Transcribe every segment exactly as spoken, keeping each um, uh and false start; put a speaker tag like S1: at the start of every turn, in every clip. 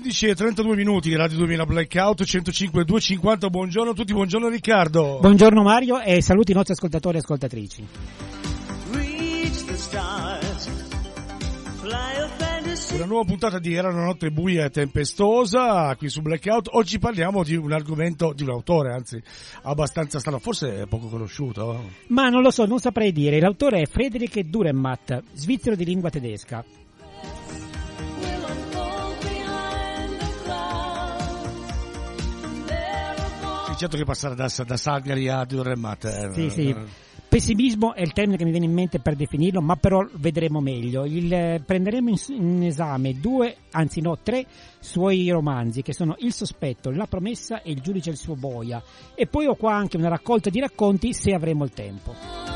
S1: quindici e trentadue minuti, Radio duemila Blackout, centocinque duecentocinquanta, buongiorno a tutti, buongiorno Riccardo.
S2: Buongiorno Mario e saluti i nostri ascoltatori e ascoltatrici.
S1: Una nuova puntata di Era una notte buia e tempestosa qui su Blackout. Oggi parliamo di un argomento, di un autore, anzi abbastanza strano, forse è poco conosciuto.
S2: Ma non lo so, non saprei dire. L'autore è Friedrich Dürrenmatt, svizzero di lingua tedesca.
S1: Certo che passare da, da Salgari a Dürrenmatt. Eh,
S2: sì, sì. Pessimismo è il termine che mi viene in mente per definirlo, ma però vedremo meglio. Il, eh, prenderemo in, in esame due, anzi no, tre suoi romanzi, che sono Il sospetto, La promessa e Il giudice e il suo boia. E poi ho qua anche una raccolta di racconti, se avremo il tempo.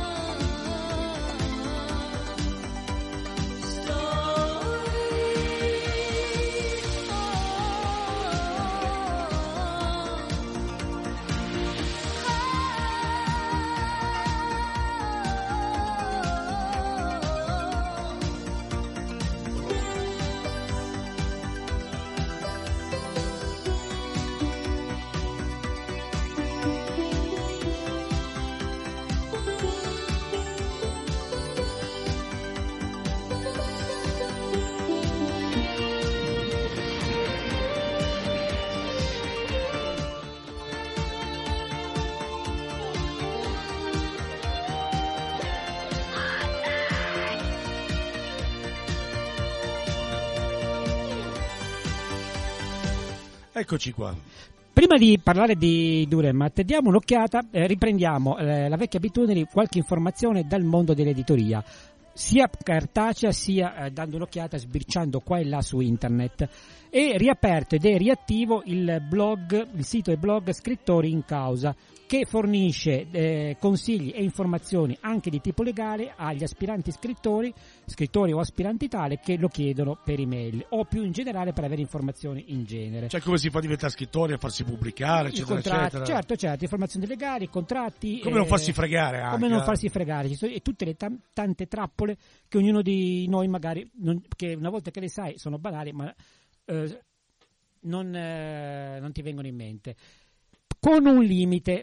S1: Eccoci qua.
S2: Prima di parlare di Dürrenmatt, diamo un'occhiata, eh, riprendiamo eh, la vecchia abitudine di qualche informazione dal mondo dell'editoria, sia cartacea sia eh, dando un'occhiata, sbirciando qua e là su internet. È riaperto ed è riattivo il blog, il sito e blog Scrittori in Causa, che fornisce eh, consigli e informazioni anche di tipo legale agli aspiranti scrittori, scrittori o aspiranti tale che lo chiedono per email o più in generale per avere informazioni in genere.
S1: Cioè come si fa a diventare scrittori, a farsi pubblicare, eccetera, eccetera.
S2: Certo, certo, informazioni legali, contratti.
S1: Come
S2: eh,
S1: non farsi fregare anche.
S2: Come non farsi fregare, ci sono, e tutte le t- tante trappole che ognuno di noi magari, non, che una volta che le sai sono banali, ma eh, non, eh, non ti vengono in mente. Con un limite.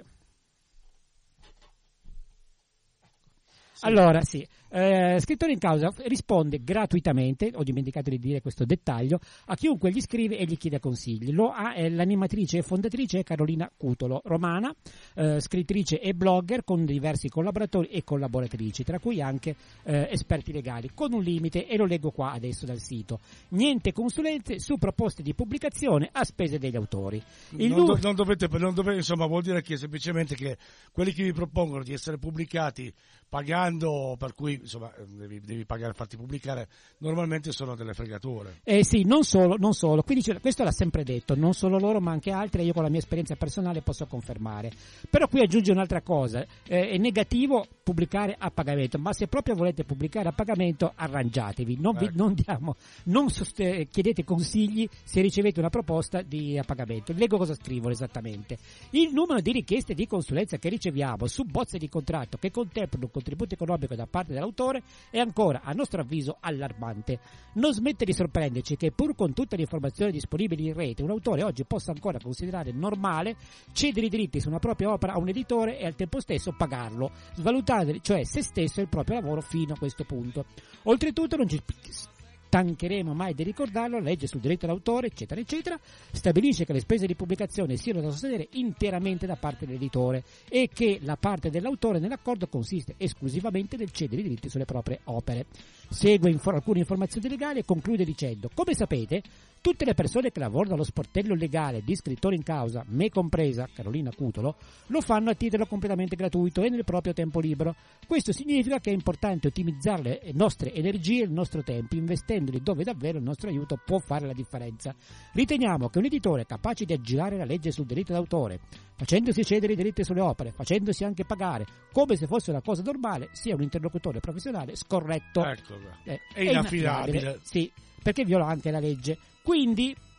S2: Sì. Allora, sì, eh, Scrittori in Causa risponde gratuitamente, ho dimenticato di dire questo dettaglio, a chiunque gli scrive e gli chiede consigli. Lo ha eh, l'animatrice e fondatrice Carolina Cutolo, romana, eh, scrittrice e blogger con diversi collaboratori e collaboratrici, tra cui anche eh, esperti legali, con un limite, e lo leggo qua adesso dal sito. Niente consulenze su proposte di pubblicazione a spese degli autori. Il
S1: non,
S2: nu-
S1: do, non dovete, non dovete, insomma, vuol dire che semplicemente che quelli che vi propongono di essere pubblicati pagando, per cui insomma devi, devi pagare per farti pubblicare, normalmente sono delle fregature.
S2: Eh sì, non solo, non solo. Quindi questo l'ha sempre detto, non solo loro ma anche altri, e io con la mia esperienza personale posso confermare. Però qui aggiunge un'altra cosa, eh, è negativo pubblicare a pagamento, ma se proprio volete pubblicare a pagamento arrangiatevi, non, vi,
S1: ecco. non,
S2: diamo, non sost- chiedete consigli se ricevete una proposta di a pagamento. Leggo cosa scrivono esattamente. Il numero di richieste di consulenza che riceviamo su bozze di contratto che contemplano un contributo economico da parte dell'autore è ancora, a nostro avviso, allarmante. Non smette di sorprenderci che, pur con tutte le informazioni disponibili in rete, un autore oggi possa ancora considerare normale cedere i diritti su una propria opera a un editore e al tempo stesso pagarlo, svalutare cioè se stesso e il proprio lavoro fino a questo punto. Oltretutto non ci stancheremo mai di ricordarlo, la legge sul diritto d'autore, eccetera, eccetera, stabilisce che le spese di pubblicazione siano da sostenere interamente da parte dell'editore e che la parte dell'autore nell'accordo consiste esclusivamente nel cedere i diritti sulle proprie opere. Segue infor- alcune informazioni legali e conclude dicendo: come sapete, tutte le persone che lavorano allo sportello legale di Scrittori in Causa, me compresa, Carolina Cutolo, lo fanno a titolo completamente gratuito e nel proprio tempo libero. Questo significa che è importante ottimizzare le nostre energie e il nostro tempo, investendoli dove davvero il nostro aiuto può fare la differenza. Riteniamo che un editore capace di aggirare la legge sul diritto d'autore, facendosi cedere i diritti sulle opere, facendosi anche pagare come se fosse una cosa normale, sia un interlocutore professionale scorretto.
S1: Ecco,
S2: eh,
S1: è inaffidabile.
S2: Sì, perché viola anche la legge. Quindi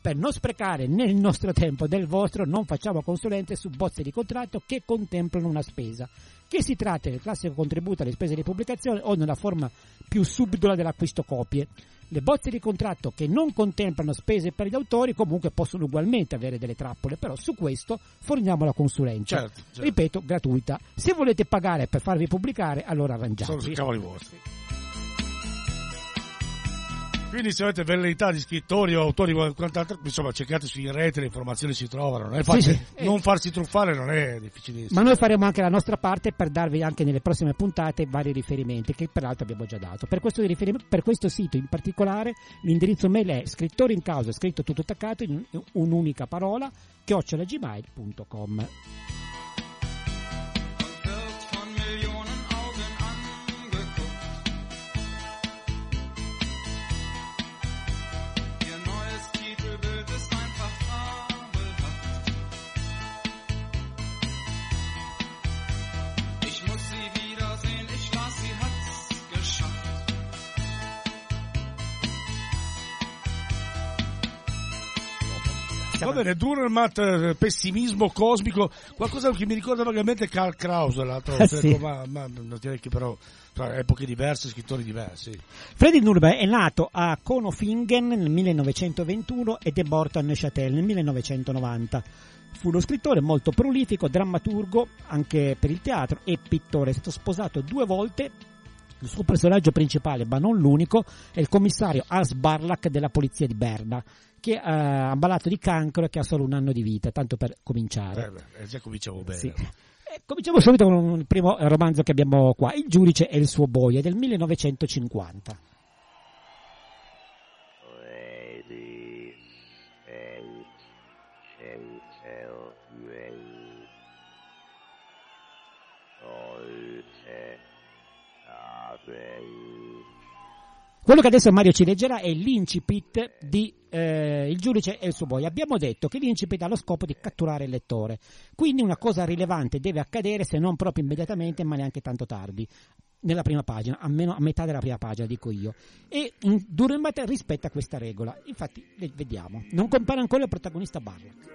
S2: Per non sprecare né il nostro tempo né il vostro, non facciamo consulenze su bozze di contratto che contemplano una spesa, che si tratti del classico contributo alle spese di pubblicazione o nella forma più subdola dell'acquisto copie. Le bozze di contratto che non contemplano spese per gli autori comunque possono ugualmente avere delle trappole, però su questo forniamo la consulenza.
S1: Certo, certo.
S2: Ripeto, gratuita. Se volete pagare per farvi pubblicare, allora arrangiatevi.
S1: Sono cavoli vostri. Quindi se avete velleità di scrittori o autori o quant'altro, insomma cercate su in rete, le informazioni si trovano, non è facile,
S2: sì, sì.
S1: non farsi truffare non è difficilissimo.
S2: Ma noi faremo anche la nostra parte per darvi anche nelle prossime puntate vari riferimenti che peraltro abbiamo già dato. Per questo, riferim- per questo sito in particolare l'indirizzo mail è scrittori in causa, scritto tutto attaccato in un'unica parola, chiocciola gmail punto com.
S1: Va bene, Dürrenmatt, pessimismo cosmico, qualcosa che mi ricorda vagamente Karl Krause, l'altro,
S2: ah, sì.
S1: ma, ma direi che però tra epoche diverse, scrittori diversi.
S2: Freddy Nuremberg è nato a Konofingen nel millenovecentoventuno ed è morto a Neuchâtel nel millenovecentonovanta. Fu uno scrittore molto prolifico, drammaturgo anche per il teatro e pittore. È stato sposato due volte. Il suo personaggio principale, ma non l'unico, è il commissario Hans Barlach della polizia di Berna, che è ammalato di cancro e che ha solo un anno di vita, tanto per cominciare.
S1: Eh beh, già cominciamo bene.
S2: Sì. Eh, cominciamo subito con il primo romanzo che abbiamo qua, Il giudice e il suo boia, del millenovecentocinquanta. Quello che adesso Mario ci leggerà è l'incipit di eh, Il giudice e il suo boia. Abbiamo detto che l'incipit ha lo scopo di catturare il lettore, quindi una cosa rilevante deve accadere, se non proprio immediatamente, ma neanche tanto tardi, nella prima pagina, almeno a metà della prima pagina, dico io. E Dürrenmatt rispetta questa regola. Infatti, vediamo. Non compare ancora il protagonista Barlach.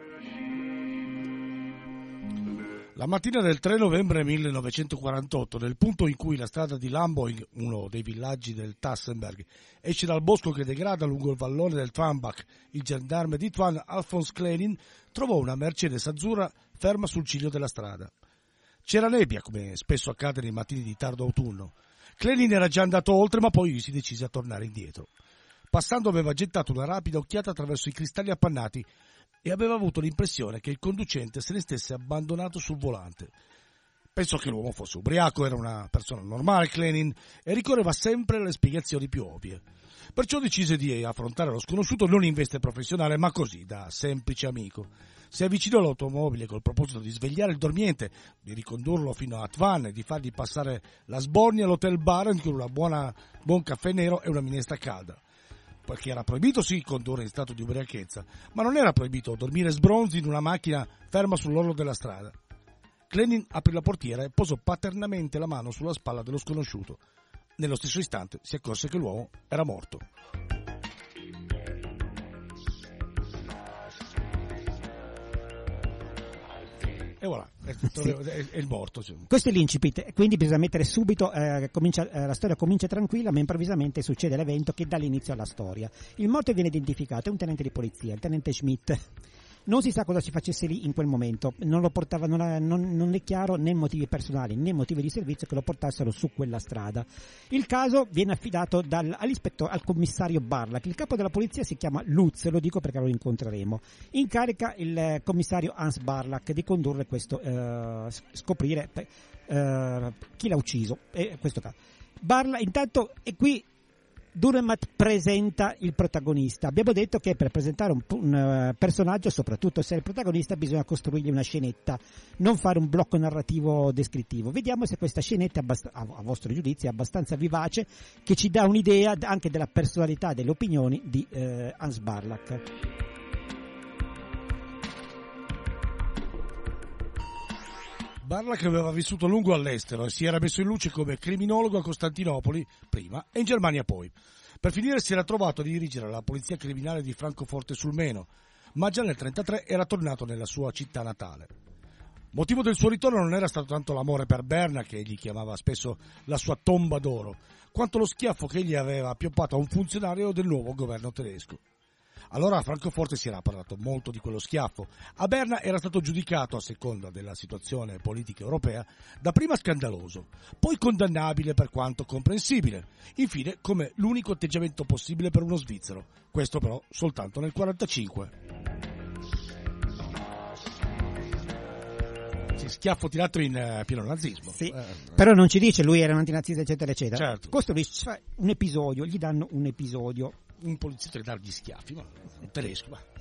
S1: La mattina del tre novembre millenovecentoquarantotto, nel punto in cui la strada di Lamboing, uno dei villaggi del Tassenberg, esce dal bosco che degrada lungo il vallone del Twanbach, il gendarme di Twan, Alphonse Klenin, trovò una Mercedes azzurra ferma sul ciglio della strada. C'era nebbia, come spesso accade nei mattini di tardo autunno. Klenin era già andato oltre, ma poi si decise a tornare indietro. Passando aveva gettato una rapida occhiata attraverso i cristalli appannati e aveva avuto l'impressione che il conducente se ne stesse abbandonato sul volante. Pensò che l'uomo fosse ubriaco, era una persona normale, Klenin, e ricorreva sempre alle spiegazioni più ovvie. Perciò decise di affrontare lo sconosciuto non in veste professionale, ma così, da semplice amico. Si avvicinò all'automobile col proposito di svegliare il dormiente, di ricondurlo fino a Twan e di fargli passare la sbornia all'hotel Barent con una buona, buon caffè nero e una minestra calda. Perché era proibito sì condurre in stato di ubriachezza, ma non era proibito dormire sbronzi in una macchina ferma sull'orlo della strada. Klenin aprì la portiera e posò paternamente la mano sulla spalla dello sconosciuto. Nello stesso istante si accorse che l'uomo era morto. E voilà, è, tutto, sì. è, è il morto. Cioè.
S2: Questo è l'incipit, quindi bisogna mettere subito, eh, comincia, eh, la storia comincia tranquilla, ma improvvisamente succede l'evento che dà l'inizio alla storia. Il morto viene identificato, è un tenente di polizia, il tenente Schmidt. Non si sa cosa si facesse lì in quel momento, non lo portava, non, ha, non, non è chiaro né motivi personali né motivi di servizio che lo portassero su quella strada. Il caso viene affidato dal, all'ispettore, al commissario Barlach. Il capo della polizia si chiama Lutz, lo dico perché lo incontreremo. Incarica il commissario Hans Barlach di condurre questo, eh, scoprire eh, chi l'ha ucciso. Eh, questo caso. Barlach, intanto, è qui. Dürrenmatt presenta il protagonista. Abbiamo detto che per presentare un, un uh, personaggio, soprattutto se è il protagonista, bisogna costruirgli una scenetta, non fare un blocco narrativo descrittivo. Vediamo se questa scenetta, abbast- a, a vostro giudizio, è abbastanza vivace, che ci dà un'idea anche della personalità, delle opinioni di uh, Hans Barlach.
S1: Barlach aveva vissuto a lungo all'estero e si era messo in luce come criminologo a Costantinopoli prima e in Germania poi. Per finire si era trovato a dirigere la polizia criminale di Francoforte sul Meno, ma già nel trentatré era tornato nella sua città natale. Motivo del suo ritorno non era stato tanto l'amore per Berna, che egli chiamava spesso la sua tomba d'oro, quanto lo schiaffo che egli aveva appioppato a un funzionario del nuovo governo tedesco. Allora a Francoforte si era parlato molto di quello schiaffo. A Berna era stato giudicato, a seconda della situazione politica europea, dapprima scandaloso, poi condannabile per quanto comprensibile, infine come l'unico atteggiamento possibile per uno svizzero. Questo però soltanto nel quarantacinque. Sì, schiaffo tirato in uh, pieno nazismo.
S2: Sì,
S1: eh,
S2: però non ci dice lui era un antinazista eccetera eccetera.
S1: Certo.
S2: Questo lui fa un episodio, gli danno un episodio.
S1: Un poliziotto che dà gli schiaffi, ma un tedesco, ma.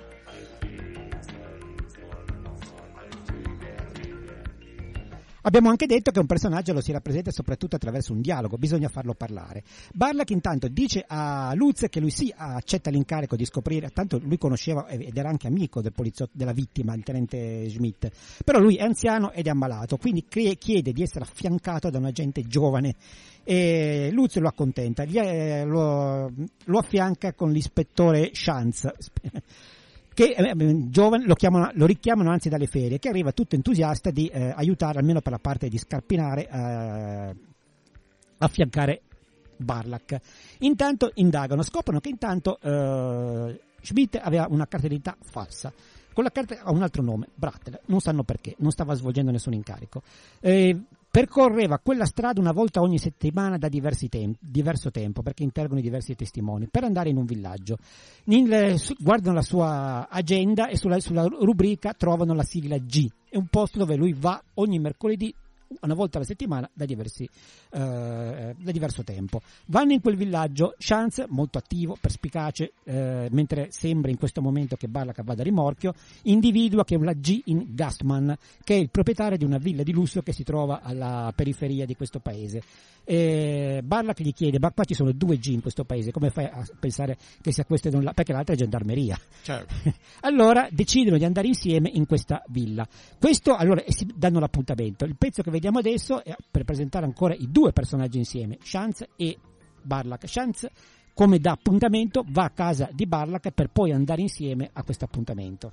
S2: Abbiamo anche detto che un personaggio lo si rappresenta soprattutto attraverso un dialogo, bisogna farlo parlare. Barlach intanto dice a Lutz che lui sì accetta l'incarico di scoprire, tanto lui conosceva ed era anche amico del poliziotto, della vittima, il tenente Schmidt, però lui è anziano ed è ammalato, quindi chiede di essere affiancato da un agente giovane e Lutz lo accontenta, gli, eh, lo, lo affianca con l'ispettore Schanz, che eh, giovane, lo, chiamano, lo richiamano anzi dalle ferie, che arriva tutto entusiasta di eh, aiutare almeno per la parte di Scarpinare eh, affiancare Barlach. Intanto indagano, scoprono che intanto eh, Schmidt aveva una carta d'identità falsa, con la carta ha un altro nome, Brattel, non sanno perché, non stava svolgendo nessun incarico. Eh, Percorreva quella strada una volta ogni settimana da diversi temp- diverso tempo, perché intervengono diversi testimoni, per andare in un villaggio. In, su, guardano la sua agenda e sulla, sulla rubrica trovano la sigla G. È un posto dove lui va ogni mercoledì, una volta alla settimana, da, diversi, eh, da diverso tempo. Vanno in quel villaggio, Schanz, molto attivo, perspicace, eh, mentre sembra in questo momento che Barlach vada a rimorchio, individua che è una G in Gastmann, che è il proprietario di una villa di lusso che si trova alla periferia di questo paese. E Barlach gli chiede, ma qua ci sono due G in questo paese, come fai a pensare che sia questo da un lato? Perché l'altra è gendarmeria.
S1: Certo.
S2: Allora decidono di andare insieme in questa villa. Questo, allora, si danno l'appuntamento. Il pezzo che vediamo adesso è per presentare ancora i due personaggi insieme, Schanz e Barlach. Schanz, come da appuntamento, va a casa di Barlach per poi andare insieme a questo appuntamento.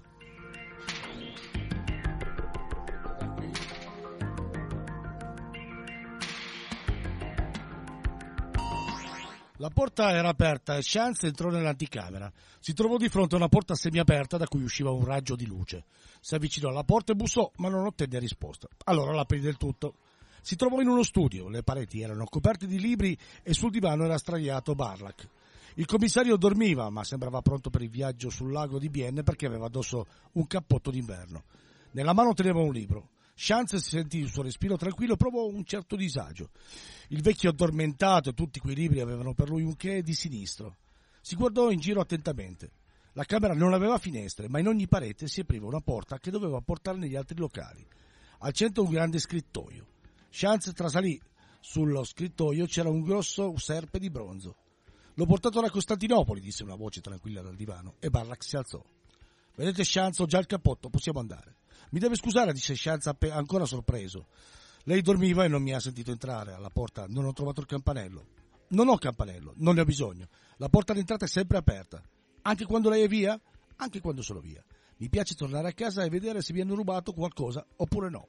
S1: La porta era aperta e Schanz entrò nell'anticamera. Si trovò di fronte a una porta semiaperta da cui usciva un raggio di luce. Si avvicinò alla porta e bussò, ma non ottenne risposta. Allora l'aprì del tutto. Si trovò in uno studio, le pareti erano coperte di libri e sul divano era sdraiato Barlach. Il commissario dormiva, ma sembrava pronto per il viaggio sul lago di Bienne perché aveva addosso un cappotto d'inverno. Nella mano teneva un libro. Schanz si sentì il suo respiro tranquillo e provò un certo disagio. Il vecchio addormentato e tutti quei libri avevano per lui un che di sinistro. Si guardò in giro attentamente. La camera non aveva finestre, ma in ogni parete si apriva una porta che doveva portare negli altri locali. Al centro un grande scrittoio. Schanz trasalì. Sullo scrittoio c'era un grosso serpe di bronzo. «L'ho portato da Costantinopoli», disse una voce tranquilla dal divano, e Barlach si alzò. «Vedete, Schanz, ho già il cappotto, possiamo andare». «Mi deve scusare», disse Schanz ancora sorpreso. «Lei dormiva e non mi ha sentito entrare. Alla porta non ho trovato il campanello». «Non ho campanello, non ne ho bisogno. La porta d'entrata è sempre aperta. Anche quando lei è via?» «Anche quando sono via. Mi piace tornare a casa e vedere se mi hanno rubato qualcosa oppure no».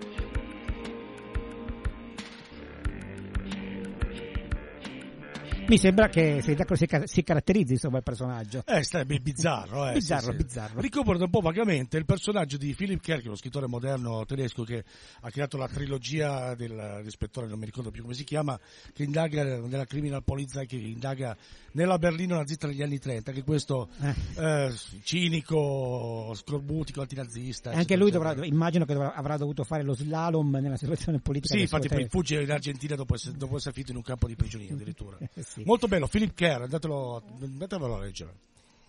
S2: Mi sembra che si, si caratterizzi insomma il personaggio.
S1: Eh, è bizzarro, eh.
S2: bizzarro,
S1: sì, sì.
S2: bizzarro.
S1: Ricorda un po' vagamente il personaggio di Philipp Kerr, lo scrittore moderno tedesco che ha creato la trilogia dell'ispettore, non mi ricordo più come si chiama, che indaga nella Criminal Polizei, che indaga nella Berlino nazista negli anni trenta, che questo eh. Eh, cinico, scorbutico, antinazista.
S2: E anche lui dovrà, immagino che dovrà, avrà dovuto fare lo slalom nella situazione politica.
S1: Sì, infatti poi fugge in Argentina dopo essere, dopo essere finito in un campo di prigionia addirittura.
S2: Sì.
S1: Molto bello, Philipp Kerr, andatelo, andatelo a leggere.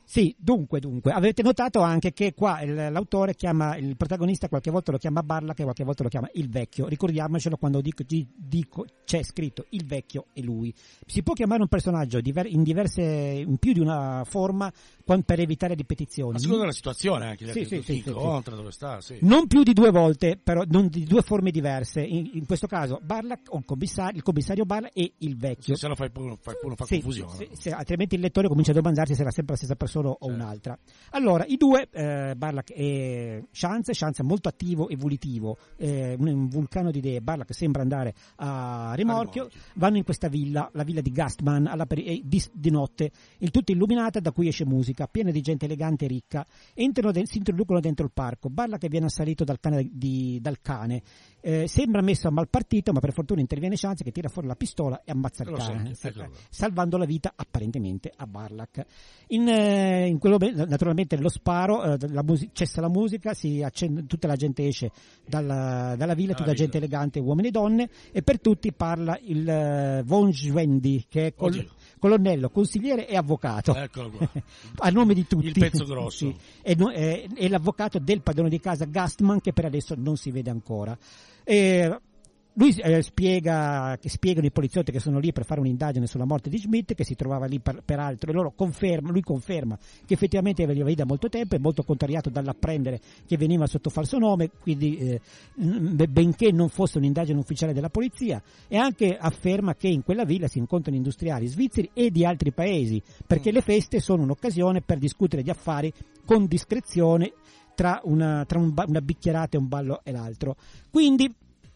S2: Sì, dunque, dunque, avete notato anche che qua il, l'autore chiama, il protagonista qualche volta lo chiama Barlack e qualche volta lo chiama il vecchio, ricordiamocelo quando dico, dico c'è scritto il vecchio e lui. Si può chiamare un personaggio diver, in diverse, in più di una forma per evitare ripetizioni.
S1: A seconda della situazione anche,
S2: sì, sì, sì,
S1: incontra,
S2: sì.
S1: Dove sta, sì.
S2: Non più di due volte, però non di due forme diverse, in, in questo caso Barlack o il commissario, il commissario Barlack e il vecchio.
S1: Sì, se no fai, fai, uno fa
S2: sì,
S1: confusione.
S2: Sì, sì, altrimenti il lettore comincia a domandarsi se era sempre la stessa persona o
S1: certo.
S2: un'altra. Allora, i due, eh, Barlack e Chance, Chance è molto attivo e volitivo, eh, un, un vulcano di idee. Barlack sembra andare a rimorchio, a rimorchio. Vanno in questa villa, la villa di Gastman, alla peri- di, di notte, il tutto illuminata, da cui esce musica, piena di gente elegante e ricca. Entrano de- si introducono dentro il parco. Barlack viene assalito dal cane, di, dal cane. Eh, sembra messo a mal partito, ma per fortuna interviene Chance che tira fuori la pistola e ammazza il cane,
S1: senti,
S2: eh, salvando la vita apparentemente a Barlack. In, eh, in quello, naturalmente lo sparo, eh, la music- cessa la musica, si accende, tutta la gente esce dalla, dalla villa, tutta la gente elegante, uomini e donne, e per tutti parla il uh, von Schwendi, che è col- colonnello, consigliere e avvocato.
S1: Eccolo qua.
S2: A nome di tutti.
S1: Il pezzo grosso.
S2: Sì. E, è, è l'avvocato del padrone di casa Gastman, che per adesso non si vede ancora. E lui eh, spiega, che spiegano i poliziotti che sono lì per fare un'indagine sulla morte di Schmidt, che si trovava lì per, peraltro, e loro conferma, lui conferma che effettivamente veniva lì da molto tempo, è molto contrariato dall'apprendere che veniva sotto falso nome, quindi eh, benché non fosse un'indagine ufficiale della polizia, e anche afferma che in quella villa si incontrano industriali svizzeri e di altri paesi, perché le feste sono un'occasione per discutere di affari con discrezione tra una, tra un, una bicchierata e un ballo e l'altro. Quindi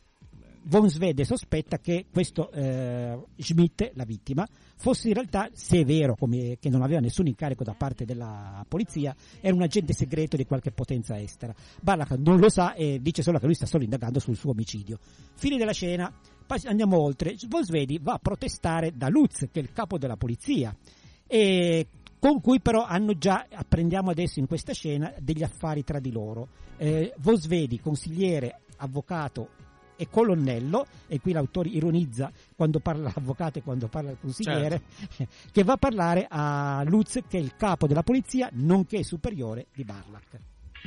S2: von Schwede sospetta che questo eh, Schmidt, la vittima, fosse in realtà, se è vero come, che non aveva nessun incarico da parte della polizia, era un agente segreto di qualche potenza estera. Barlack non lo sa e dice solo che lui sta solo indagando sul suo omicidio. Fine della scena, andiamo oltre. Von Schwede va a protestare da Lutz, che è il capo della polizia, e con cui però hanno già, apprendiamo adesso in questa scena, degli affari tra di loro. Eh, Von Schwede, consigliere, avvocato e colonnello, e qui l'autore ironizza quando parla l'avvocato e quando parla il consigliere, certo. Che va a parlare a Lutz, che è il capo della polizia, nonché superiore di Barlack.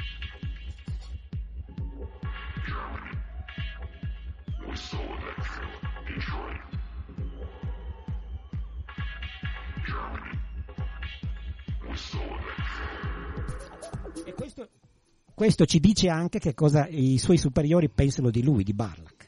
S2: E questo, questo ci dice anche che cosa i suoi superiori pensano di lui, di Barlack.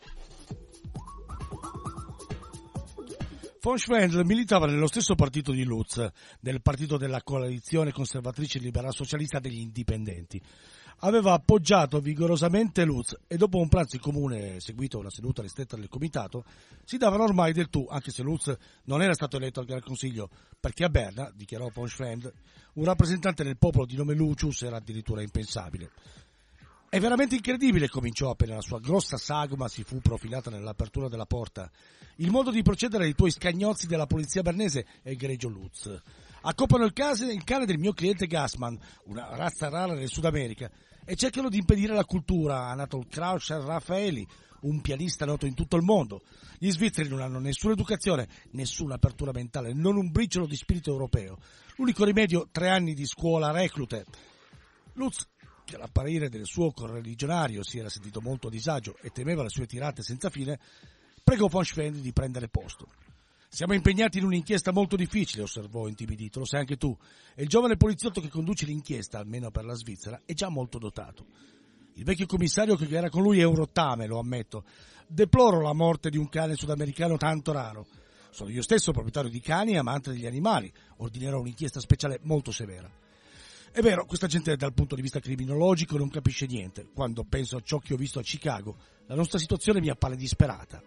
S1: Von Schwendel militava nello stesso partito di Lutz, nel partito della coalizione conservatrice liberal socialista degli indipendenti. Aveva appoggiato vigorosamente Lutz e dopo un pranzo in comune, seguito a una seduta ristretta del comitato, si davano ormai del tu, anche se Lutz non era stato eletto al Gran Consiglio, perché a Berna, dichiarò von Schwendel, un rappresentante del popolo di nome Lucius era addirittura impensabile. È veramente incredibile, cominciò appena la sua grossa sagoma si fu profilata nell'apertura della porta. Il modo di procedere dei tuoi scagnozzi della polizia bernese, egregio Lutz. Accoppiano il, case, il cane del mio cliente Gassman, una razza rara del Sud America, e cercano di impedire la cultura. Anatol Krauscher Raffaeli, un pianista noto in tutto il mondo. Gli svizzeri non hanno nessuna educazione, nessuna apertura mentale, non un briciolo di spirito europeo. L'unico rimedio, tre anni di scuola reclute. Lutz, che all'apparire del suo correligionario si era sentito molto a disagio e temeva le sue tirate senza fine, pregò von Schwendel di prendere posto. Siamo impegnati in un'inchiesta molto difficile, osservò intimidito, lo sai anche tu, e il giovane poliziotto che conduce l'inchiesta, almeno per la Svizzera, è già molto dotato. Il vecchio commissario che era con lui è un rottame, lo ammetto. Deploro la morte di un cane sudamericano tanto raro. Sono io stesso proprietario di cani e amante degli animali, ordinerò un'inchiesta speciale molto severa. È vero, questa gente dal punto di vista criminologico non capisce niente. Quando penso a ciò che ho visto a Chicago, la nostra situazione mi appare disperata.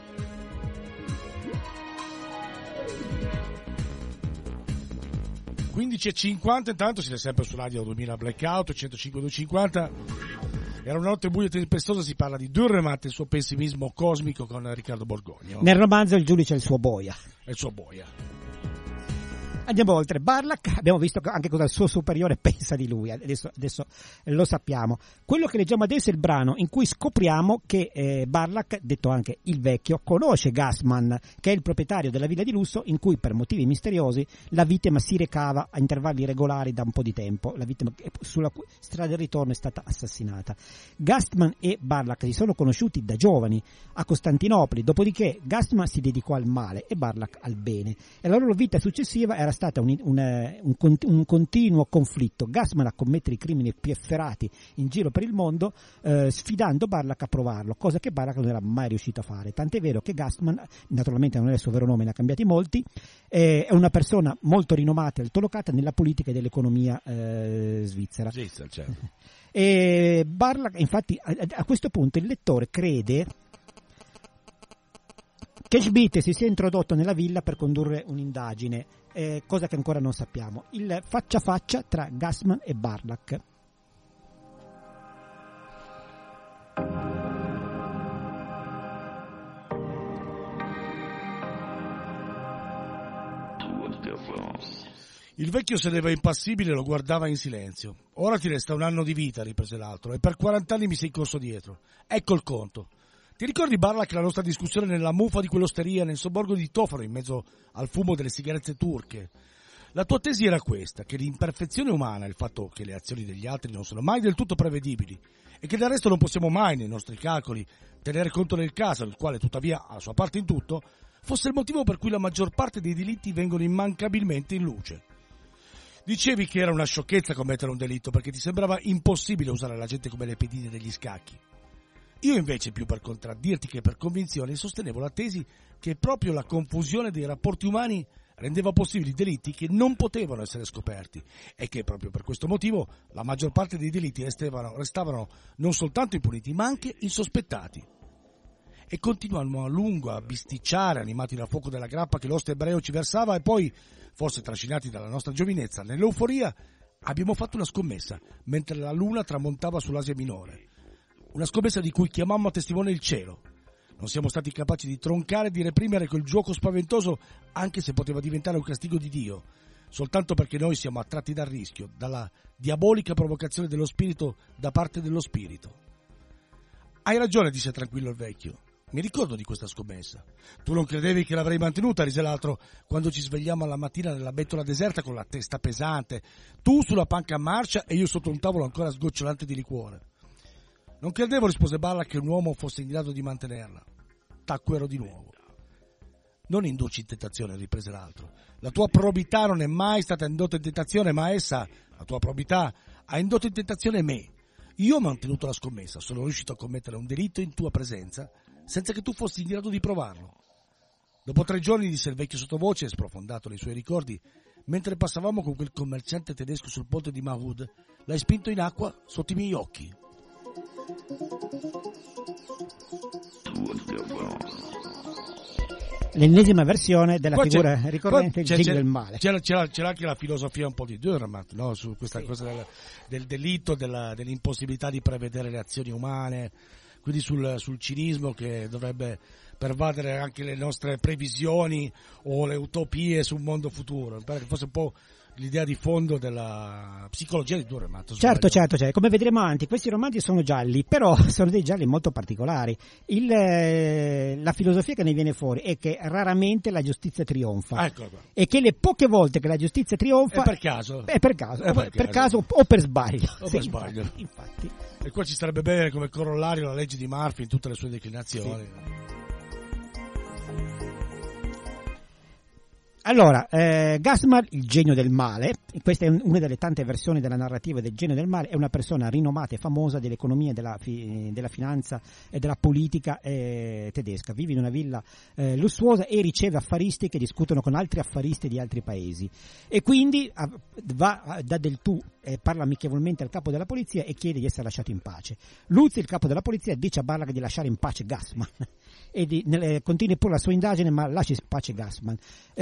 S1: quindici e cinquanta, intanto siete sempre su Radio duemila Blackout, centocinque duecentocinquanta. Era una notte buia e tempestosa, si parla di Dürrenmatt e il suo pessimismo cosmico con Riccardo Borgogno.
S2: Nel romanzo il giudice è il suo boia.
S1: È il suo boia.
S2: Andiamo oltre. Barlach, abbiamo visto anche cosa il suo superiore pensa di lui, adesso, adesso lo sappiamo. Quello che leggiamo adesso è il brano in cui scopriamo che eh, Barlach, detto anche il vecchio, conosce Gassman, che è il proprietario della villa di lusso in cui per motivi misteriosi la vittima si recava a intervalli regolari da un po' di tempo, la vittima sulla cui strada del ritorno è stata assassinata. Gassman e Barlach si sono conosciuti da giovani a Costantinopoli, dopodiché Gassman si dedicò al male e Barlach al bene, e la loro vita successiva era stata un, un, un, un continuo conflitto. Gassman a commettere i crimini più efferati in giro per il mondo, eh, sfidando Barlach a provarlo, cosa che Barlach non era mai riuscito a fare, tant'è vero che Gassman, naturalmente non è il suo vero nome, ne ha cambiati molti, eh, è una persona molto rinomata e altolocata nella politica e dell'economia eh, svizzera.
S1: Svizzera, certo.
S2: E Barlach, infatti, a, a questo punto il lettore crede che Schmidt si sia introdotto nella villa per condurre un'indagine, eh, cosa che ancora non sappiamo. Il faccia a faccia tra Gassman e Barlach.
S1: Il vecchio sedeva impassibile e lo guardava in silenzio. Ora ti resta un anno di vita, riprese l'altro, e per quarant'anni mi sei corso dietro. Ecco il conto. Ti ricordi, Barlach, la nostra discussione nella muffa di quell'osteria nel sobborgo di Tofano in mezzo al fumo delle sigarette turche? La tua tesi era questa, che l'imperfezione umana, il fatto che le azioni degli altri non sono mai del tutto prevedibili e che del resto non possiamo mai, nei nostri calcoli, tenere conto del caso, il quale tuttavia ha la sua parte in tutto, fosse il motivo per cui la maggior parte dei delitti vengono immancabilmente in luce. Dicevi che era una sciocchezza commettere un delitto perché ti sembrava impossibile usare la gente come le pedine degli scacchi. Io invece, più per contraddirti che per convinzione, sostenevo la tesi che proprio la confusione dei rapporti umani rendeva possibili delitti che non potevano essere scoperti e che proprio per questo motivo la maggior parte dei delitti restavano, restavano non soltanto impuniti ma anche insospettati. E continuavamo a lungo a bisticciare, animati dal fuoco della grappa che l'oste ebreo ci versava, e poi, forse trascinati dalla nostra giovinezza, nell'euforia abbiamo fatto una scommessa mentre la luna tramontava sull'Asia Minore. Una scommessa di cui chiamammo a testimone il cielo. Non siamo stati capaci di troncare e di reprimere quel gioco spaventoso, anche se poteva diventare un castigo di Dio, soltanto perché noi siamo attratti dal rischio, dalla diabolica provocazione dello spirito da parte dello spirito. Hai ragione, disse tranquillo il vecchio. Mi ricordo di questa scommessa. Tu non credevi che l'avrei mantenuta, rise l'altro, quando ci svegliamo alla mattina nella bettola deserta con la testa pesante, tu sulla panca a marcia e io sotto un tavolo ancora sgocciolante di liquore. Non credevo, rispose Barlach, che un uomo fosse in grado di mantenerla. Tacquero di nuovo. Non induci in tentazione, riprese l'altro. La tua probità non è mai stata indotta in tentazione, ma essa, la tua probità, ha indotto in tentazione me. Io ho mantenuto la scommessa, sono riuscito a commettere un delitto in tua presenza, senza che tu fossi in grado di provarlo. Dopo tre giorni, disse il vecchio sottovoce, sprofondato nei suoi ricordi, mentre passavamo con quel commerciante tedesco sul ponte di Mahud, l'hai spinto in acqua sotto i miei occhi.
S2: L'ennesima versione della
S1: poi
S2: figura
S1: c'è,
S2: ricorrente il genio del male.
S1: C'era, c'era, c'era anche la filosofia un po' di Dürrenmatt, no? Su questa sì. cosa del, del delitto, della, dell'impossibilità di prevedere le azioni umane, quindi sul, sul cinismo che dovrebbe pervadere anche le nostre previsioni o le utopie sul mondo futuro. Mi pare che fosse un po' l'idea di fondo della psicologia di Dürrenmatt.
S2: Certo, certo, certo, come vedremo avanti, questi romanzi sono gialli, però sono dei gialli molto particolari. Il, eh, la filosofia che ne viene fuori è che raramente la giustizia trionfa,
S1: ecco qua.
S2: E che le poche volte che la giustizia trionfa
S1: è per caso,
S2: è per caso,
S1: è per,
S2: per
S1: caso.
S2: caso o per sbaglio.
S1: O
S2: sì,
S1: per sbaglio.
S2: Infatti, infatti.
S1: E qua ci starebbe bene come corollario la legge di Murphy in tutte le sue declinazioni. Sì.
S2: Allora, eh, Gassman, il genio del male, questa è una delle tante versioni della narrativa del genio del male, è una persona rinomata e famosa dell'economia, della, fi, della finanza e della politica eh, tedesca. Vive in una villa eh, lussuosa e riceve affaristi che discutono con altri affaristi di altri paesi. E quindi va da del tu, eh, parla amichevolmente al capo della polizia e chiede di essere lasciato in pace. Lutz, il capo della polizia, dice a Barlach di lasciare in pace Gassman. e di, nelle, continui pure la sua indagine, ma lasci pace Gassman.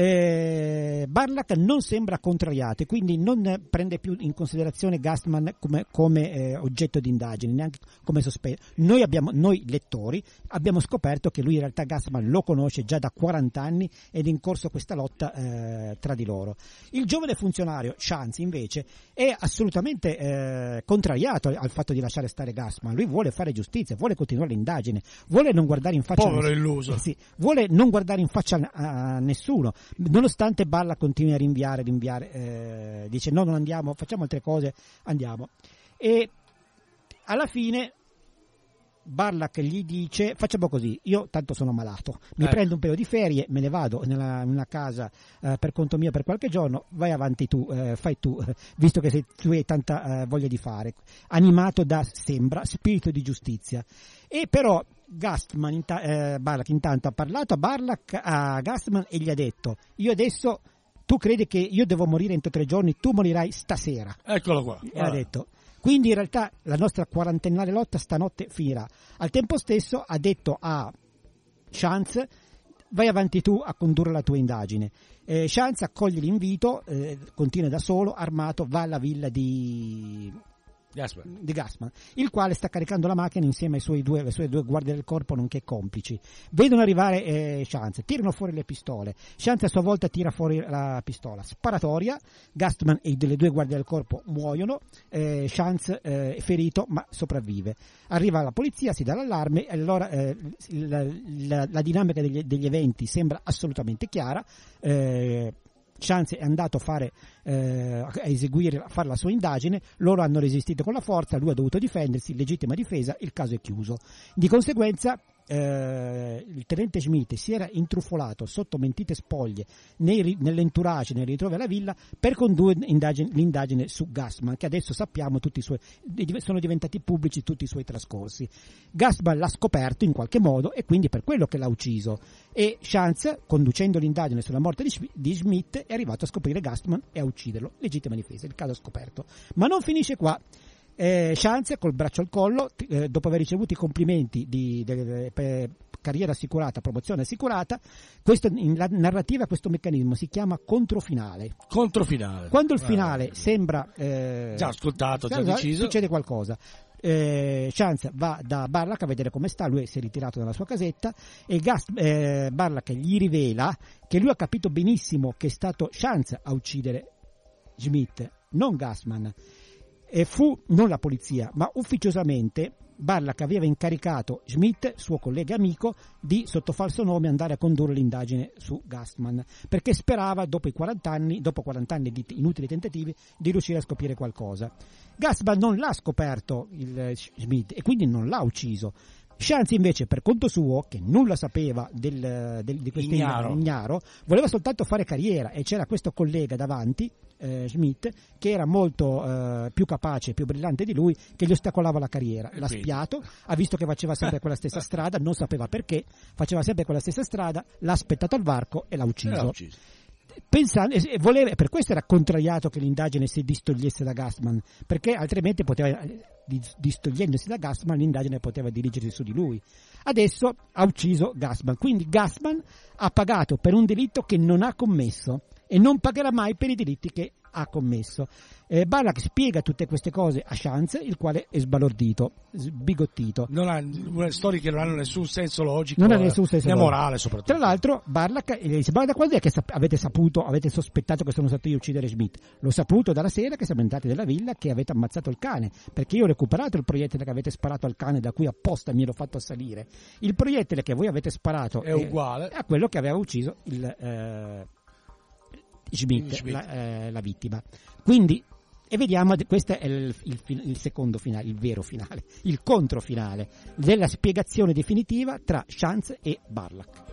S2: Eh, Barlach non sembra contrariato e quindi non prende più in considerazione Gassman come, come eh, oggetto di indagine, neanche come sospetto. Noi, abbiamo, noi lettori abbiamo scoperto che lui in realtà Gassman lo conosce già da quaranta anni ed è in corso questa lotta eh, tra di loro. Il giovane funzionario Chance invece è assolutamente eh, contrariato al fatto di lasciare stare Gassman. Lui vuole fare giustizia, vuole continuare l'indagine, vuole non guardare in faccia
S1: povero
S2: a nessuno,
S1: illuso
S2: eh sì, vuole non guardare in faccia a, a nessuno, nonostante Barlach continui a rinviare, rinviare eh, dice no, non andiamo, facciamo altre cose, andiamo. E alla fine Barlach gli dice facciamo così, io tanto sono malato, mi eh. prendo un paio di ferie, me ne vado nella, in una casa eh, per conto mio per qualche giorno, vai avanti tu, eh, fai tu, eh, visto che sei, tu hai tanta eh, voglia di fare, animato da, sembra, spirito di giustizia. E però Gassman, in ta- eh, Barlach intanto ha parlato a Barlach, a Gassman e gli ha detto io adesso, tu credi che io devo morire entro tre giorni, tu morirai stasera.
S1: Eccolo qua.
S2: E ha detto. Quindi in realtà la nostra quarantennale lotta stanotte finirà. Al tempo stesso ha detto a Chance vai avanti tu a condurre la tua indagine. Eh, Chance accoglie l'invito, eh, continua da solo, armato, va alla villa di
S1: Gassman.
S2: di Gassman, il quale sta caricando la macchina insieme ai suoi due, alle sue due guardie del corpo nonché complici. Vedono arrivare eh, Chance, tirano fuori le pistole. Chance a sua volta tira fuori la pistola, sparatoria. Gassman e delle due guardie del corpo muoiono. eh, Chance eh, è ferito ma sopravvive. Arriva la polizia, si dà l'allarme e allora eh, la, la, la dinamica degli, degli eventi sembra assolutamente chiara. eh, Chance è andato a fare eh, a eseguire, a fare la sua indagine, loro hanno resistito con la forza, lui ha dovuto difendersi, legittima difesa, il caso è chiuso. Di conseguenza eh, il tenente Schmidt si era intrufolato sotto mentite spoglie nei, nell'entourage, nei ritrovi alla villa per condurre indagine, l'indagine su Gassman, che adesso sappiamo tutti i suoi, sono diventati pubblici tutti i suoi trascorsi. Gassman l'ha scoperto in qualche modo e quindi per quello che l'ha ucciso, e Chance, conducendo l'indagine sulla morte di, di Schmidt, è arrivato a scoprire Gassman e a ucciderlo, legittima difesa, il caso è scoperto. Ma non finisce qua. Eh, Chance col braccio al collo, eh, dopo aver ricevuto i complimenti di, di, di, di carriera assicurata, promozione assicurata, questo, in la narrativa questo meccanismo si chiama controfinale.
S1: Controfinale.
S2: Quando il finale eh, sembra eh,
S1: già ascoltato, già deciso,
S2: succede qualcosa. Eh, Chance va da Barlach a vedere come sta, lui si è ritirato dalla sua casetta e Gas, eh, Barlach gli rivela che lui ha capito benissimo che è stato Chance a uccidere Schmidt, non Gassman. E fu non la polizia, ma ufficiosamente Barlach aveva incaricato Schmidt, suo collega e amico, di sotto falso nome andare a condurre l'indagine su Gassman, perché sperava dopo i quaranta anni, dopo quaranta anni di inutili tentativi, di riuscire a scoprire qualcosa. Gassman non l'ha scoperto il Schmidt e quindi non l'ha ucciso. Chance invece, per conto suo, che nulla sapeva del, del, di questo ignaro. ignaro, voleva soltanto fare carriera e c'era questo collega davanti, eh, Schmidt, che era molto eh, più capace, più brillante di lui, che gli ostacolava la carriera. L'ha spiato, ha visto che faceva sempre quella stessa strada, non sapeva perché, faceva sempre quella stessa strada, l'ha aspettato al varco e l'ha ucciso.
S1: L'ha ucciso.
S2: Pensando, e voleva, per questo era contrariato che l'indagine si distogliesse da Gassman, perché altrimenti poteva, distogliendosi da Gassman, l'indagine poteva dirigersi su di lui. Adesso ha ucciso Gassman, quindi Gassman ha pagato per un delitto che non ha commesso e non pagherà mai per i delitti che ha commesso. Eh, Barlach spiega tutte queste cose a Chance, il quale è sbalordito, sbigottito.
S1: Non ha storie che non hanno nessun senso logico,
S2: non ha nessun senso
S1: né
S2: logico.
S1: morale soprattutto.
S2: Tra l'altro Barlach gli dice: ma da quando è che sap- avete saputo, avete sospettato che sono stato io a uccidere Schmidt? L'ho saputo dalla sera che siamo entrati nella villa, che avete ammazzato il cane, perché io ho recuperato il proiettile che avete sparato al cane, da cui apposta mi ero fatto assalire. Il proiettile che voi avete sparato
S1: è, è uguale
S2: a quello che aveva ucciso il eh, Schmidt,
S1: Schmidt.
S2: La, eh, la vittima. Quindi, e vediamo, questo è il, il, il secondo finale, il vero finale, il controfinale della spiegazione definitiva tra Chance e Barlach.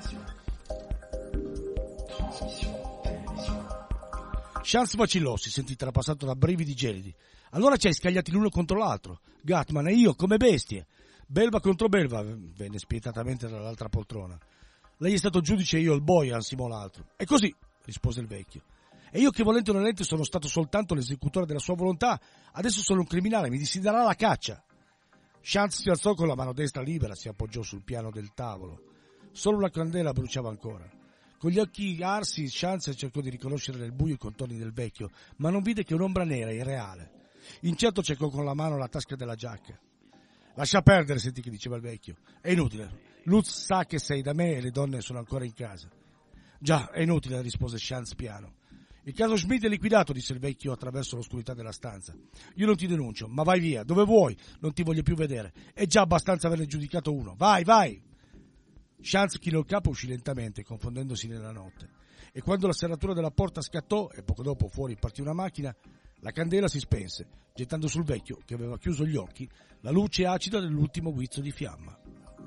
S1: Chance vacillò, si sentì trapassato da brividi gelidi. Allora ci hai scagliati l'uno contro l'altro, Gatman e io, come bestie. Belva contro belva, venne spietatamente dall'altra poltrona. Lei è stato giudice e io il boia, ansimò l'altro. E così, rispose il vecchio. E io che volente o nolente sono stato soltanto l'esecutore della sua volontà, adesso sono un criminale, mi si darà la caccia. Chance si alzò con la mano destra libera, si appoggiò sul piano del tavolo. Solo una candela bruciava ancora. Con gli occhi arsi, Chance cercò di riconoscere nel buio i contorni del vecchio, ma non vide che un'ombra nera e irreale. Incerto cercò con la mano la tasca della giacca. Lascia perdere, sentì che diceva il vecchio. È inutile. Lutz sa che sei da me e le donne sono ancora in casa. Già, è inutile, rispose Chance piano. Il caso Schmidt è liquidato, disse il vecchio attraverso l'oscurità della stanza. Io non ti denuncio, ma vai via, dove vuoi, non ti voglio più vedere. È già abbastanza averne giudicato uno. Vai, vai! Chance chinò il capo e uscì lentamente, confondendosi nella notte. E quando la serratura della porta scattò, e poco dopo fuori partì una macchina, la candela si spense, gettando sul vecchio, che aveva chiuso gli occhi, la luce acida dell'ultimo guizzo di fiamma.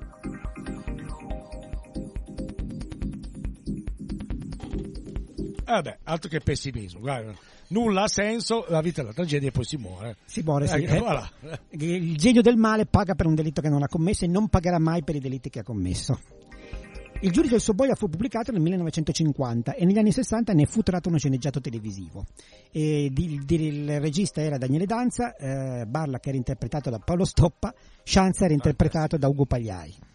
S1: Eh beh, altro che pessimismo, guarda. Nulla ha senso, la vita è una tragedia e poi si muore.
S2: Si muore, sì.
S1: Eh,
S2: Eh,
S1: voilà.
S2: Il genio del male paga per un delitto che non ha commesso e non pagherà mai per i delitti che ha commesso. Il giudice del Soboia fu pubblicato nel millenovecentocinquanta e negli anni sessanta ne fu tratto uno sceneggiato televisivo. E di, di, il regista era Daniele Danza, eh, Barlach era interpretato da Paolo Stoppa, Chance era interpretato da Ugo Pagliai.